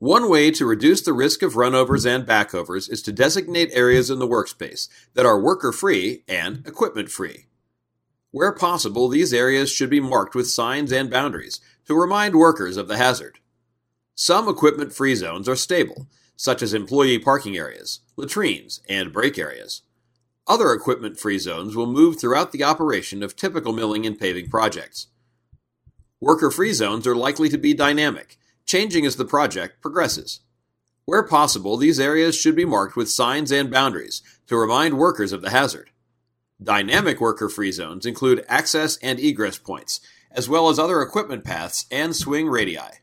One way to reduce the risk of runovers and backovers is to designate areas in the workspace that are worker-free and equipment-free. Where possible, these areas should be marked with signs and boundaries to remind workers of the hazard. Some equipment-free zones are stable, such as employee parking areas, latrines, and break areas. Other equipment-free zones will move throughout the operation of typical milling and paving projects. Worker-free zones are likely to be dynamic, changing as the project progresses. Where possible, these areas should be marked with signs and boundaries to remind workers of the hazard. Dynamic worker-free zones include access and egress points, as well as other equipment paths and swing radii.